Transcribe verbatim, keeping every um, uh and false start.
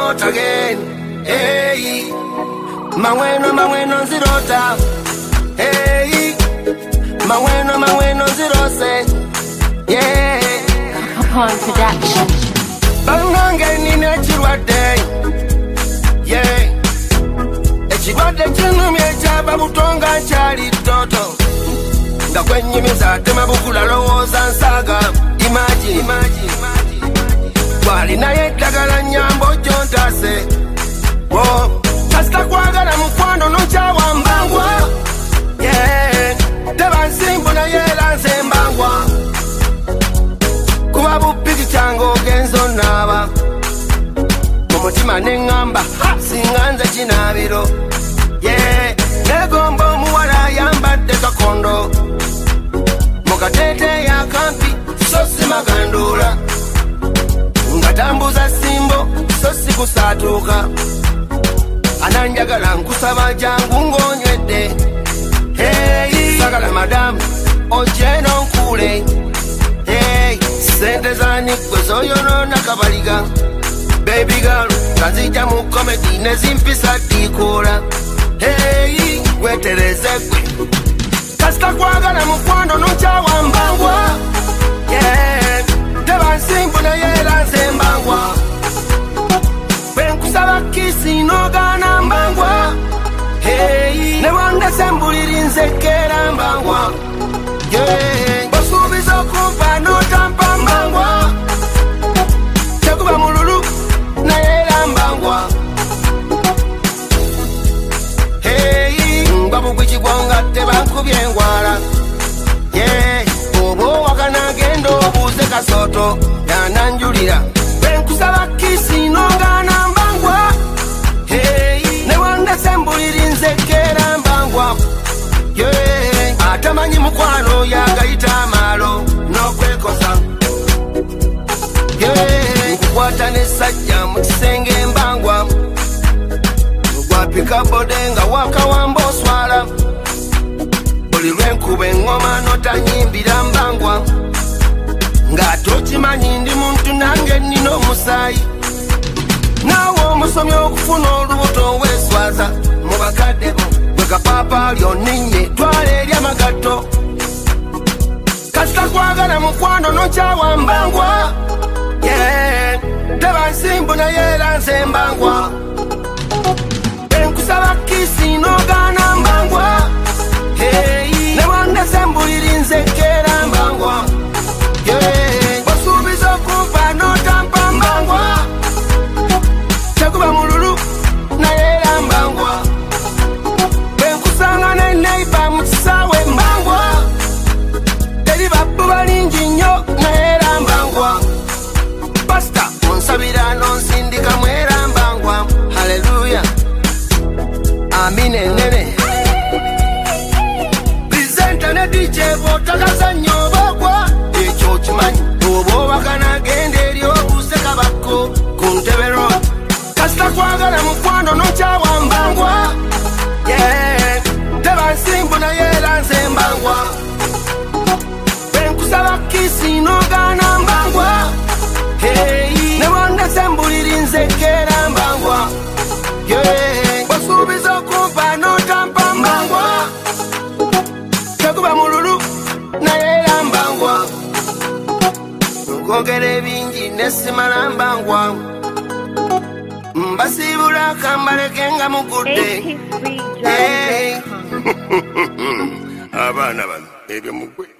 not again. Hey, maweno maweno zirota. Hey, maweno maweno zirose. Yeah. Upon production. Bangange ni nechirwade. Yeah. Echirwade chinu mechaba butonga chali toto. Nga kwenye mizate mabukula lowoza nsaga. Imagine, imagine, imagine. Wali na yetagala nyambo jontase. Wo, kasta kwagala mkwano nocha wambangwa. Yeah, teba nsimbu na yela nsembangwa. Kuba bupiki chango genzo naba. Mumutima nengamba, singanza chinabiro. Yeah, negombo muwala yambade kakondo. Mukatete ya kampi, sosi magandula. Ngatambuza simbo, sosi kusatuka. Ananjagala nkusaba jangu ngonywedde. Hey, sagala madam, ojeno nkule. Hey, sente zani kwezoyono nakabaliga. Baby girl, kazija mu comedy nezimpisa dikola. Hey, wetereze kwe. Kasta kwagala mukwano nocha wambangwa. Yeah, teba nsimbu na yela nsembangwa. Benkusaba kisi nogana mbangwa. Hey, ne wanda sembuliri nzekera mbangwa. Yeah, basubizo kumpa no tampa mbangwa. Chakuba mululu na yela mbangwa. Hey, mbabu kwichigwanga tebankubye ngwala. Yeah, obo wakana gendo buze kasoto yananjulira. Benkusaba kisi nogana mbangwa. Hey, ne wanda sembuliri nzekera mbangwa. Yeah, atamanyi mukwano yagayita amalo n'okwekosa. Yeah, nkukwata n'essajja mu kisenge mbangwa. Gwapika bode nga wakawamba oswala. Buli lwenkuba engoma notanyimbira mbangwa. Ng'ate okimanyi ndi muntu nange nnina omusaayi. Naawe omusomi okufuna olubuto weeswaza. Mu bakadde bo bwe kapapa lyonninye twala eri amagato. Kasita kwagala mukwano nokyawa mbangwa. Yeah, teba nsimbu na yera nsembangwa. Enkusaba kisi nogana mbangwa. Hey, ne wanda sembuliri nzekera mbangwa. Yeah, basubiza kumpa notampa mbangwa. Chakuba mululu na yera mbangwa. Benkusanga ne neighbor mukisawe mbangwa. Teri babu balingi nnyo na yera mbangwa. Pasta onsabira nonsindika mwera mbangwa. Hallelujah, amine nene. Presenter ne D J botagaza nnyo bagwa. Ekyo kimanyi obo wakana gende eri obuse kabako ku Ntebe Road. Kasita kwagala mukwano nokyawa mbangwa. Yeah, teba nsimbu na yera nsembangwa. Benkusaba kisi nogana mbangwa. Hey, ne wanda sembuliri nzekera mbangwa. Yeah, basubiza kumpa notampa mbangwa. Chakuba mululu na yera mbangwa. Nkogere bingi nesimala mbangwa. Mbasibula kambaleke nga mugudde. Hey. Abana bano ebyo mugwe.